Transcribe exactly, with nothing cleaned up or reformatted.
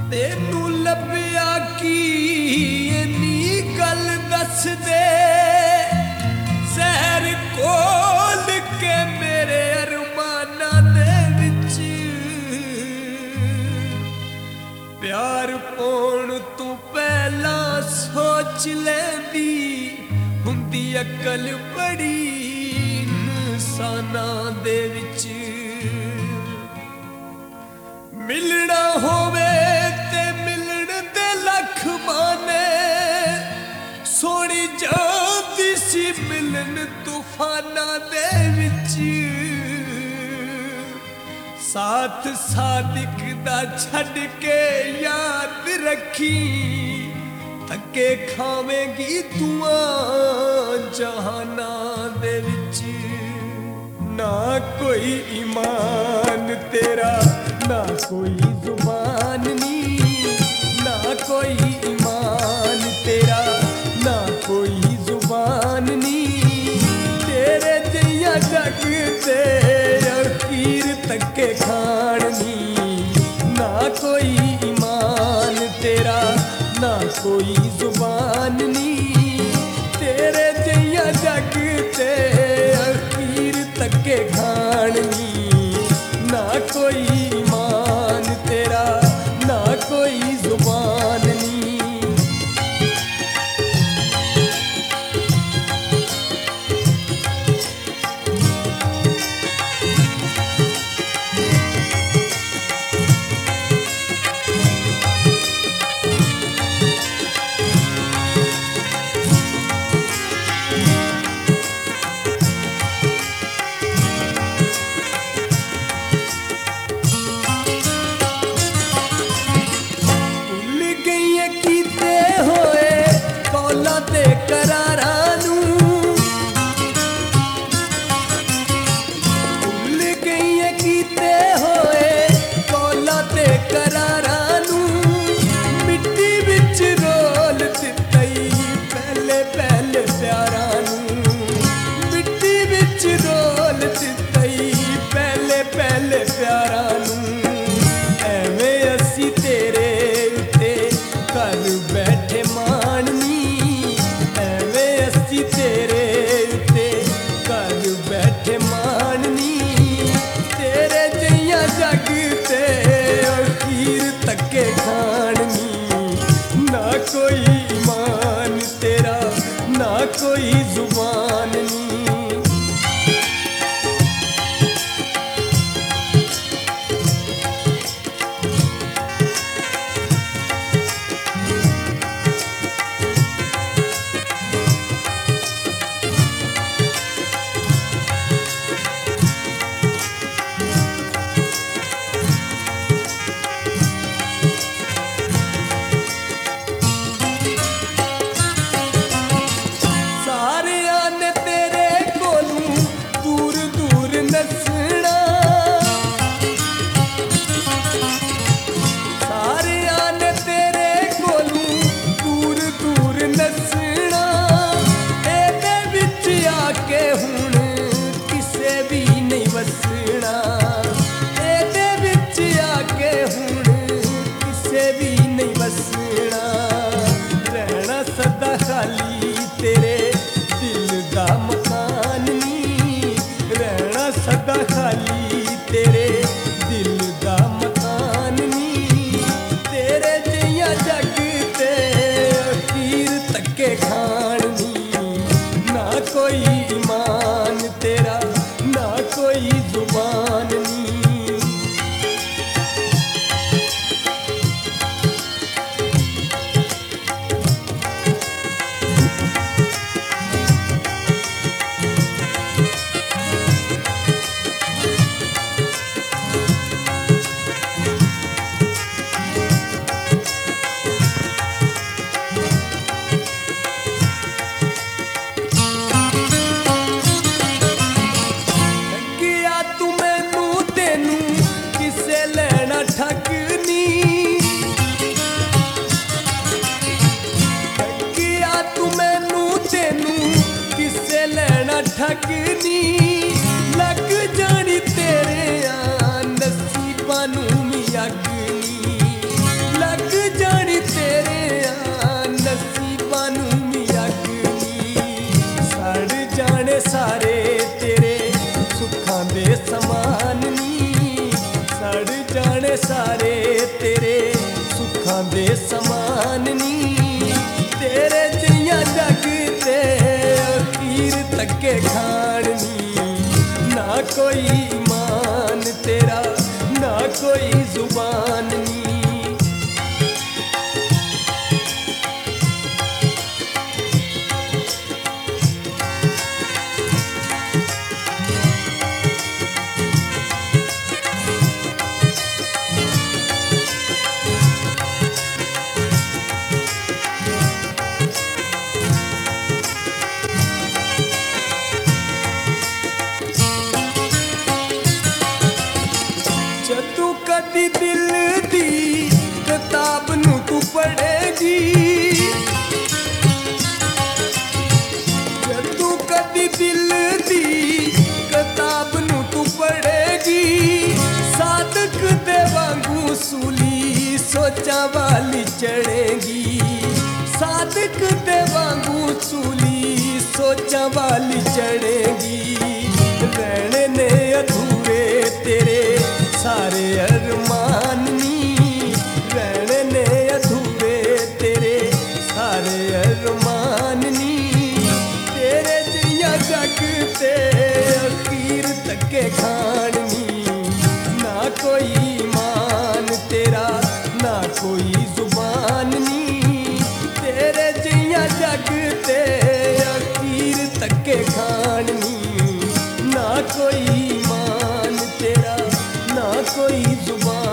तेनू लभ्या की इन्नी गल दस दे सहर कोल के मेरे अरमाना दे विच प्यार पाउण तू पहला सोच लैंदी हुंदी अकल बड़ी इंसाना दे विच मिलना होवे ते मिलन दे लख माने सोनी जाती सी मिलन तूफाना दे विच साथ सादिक दा छड़ के याद रखी थके खावेंगी दुआ जहाना दे विच ना कोई ईमान तेरा ना कोई जुबान नी ना कोई ईमान तेरा ना कोई जुबान नी तेरे जिया जग ते अखीर तके खान नी ना कोई ईमान तेरा ना कोई जुबान नी तेरे जिया जग ते अखीर तके खान नी ना कोई ईमान तेरा ना कोई जुबान नी कोई जुबान नी तेरे दिल दा मकान नी रहना सदा खाली तेरे दिल दा मकान नी तेरे जिया जग ते अखीर तके खान नी ना कोई ईमान तेरा ना कोई जुबान नी ठगनी लग जानी तेरे नसीबां नूं अग्नी लग ਜਾਣੇ ਸਾਰੇ ਤੇਰੇ ਸੁੱਖਾਂ ਦੇ ਸਮਾਨ ਨੀ ਤੇਰੇ ਜਿਹੀਆਂ ਜੱਗ ਤੇ ਅਖੀਰ ਧੱਕੇ ਖਾਣ ਨੀ ਨਾ ਕੋਈ ਈਮਾਨ ਤੇਰਾ ਨਾ ਕੋਈ ਜ਼ੁਬਾਨ ਨੀ ਜਦੋਂ ਕਦੀ ਦਿਲ ਦੀ ਕਿਤਾਬ ਨੂੰ ਤੂੰ ਪੜ੍ਹੇਗੀ ਜਦੋਂ ਕਦੀ ਦਿਲ ਦੀ ਕਿਤਾਬ ਨੂੰ ਤੂੰ ਪੜ੍ਹੇਗੀ ਸਾਦਕ ਦੇ ਵਾਂਗੂ ਸੂਲੀ ਸੋਚਾਂ ਵਾਲੀ ਚੜ੍ਹੇਗੀ ਸਾਦਕ ਦੇ ਵਾਂਗੂ ਸੂਲੀ ਸੋਚਾਂ ਵਾਲੀ ਚੜ੍ਹੇਗੀ ਰਹਿਣੇ ਨੇ ਅਧੂਰੇ ਤੇਰੇ ਸਾਰੇ ਅਰਮਾਨ ਨੀ ਰਹਿਣੇ ਨੇ ਅਧੂਰੇ ਤੇਰੇ ਸਾਰੇ ਅਰਮਾਨ ਨੀ ਤੇਰੇ ਜਿਹੀਆਂ ਜੱਗ ਤੇ ਅਖੀਰ ਧੱਕੇ ਖਾਣ ਨੀ ਨਾ ਕੋਈ ਈਮਾਨ ਤੇਰਾ ਨਾ ਕੋਈ ਜ਼ੁਬਾਨ ਨੀ ਤੇਰੇ ਜਿਹੀਆਂ ਜੱਗ ਤੇ ਅਖੀਰ ਧੱਕੇ ਖਾਣ ਨੀ ਨਾ ਕੋਈ ਈਮਾਨ ਤੇਰਾ ਨਾ ਕੋਈ ਜ਼ੁਬਾਨ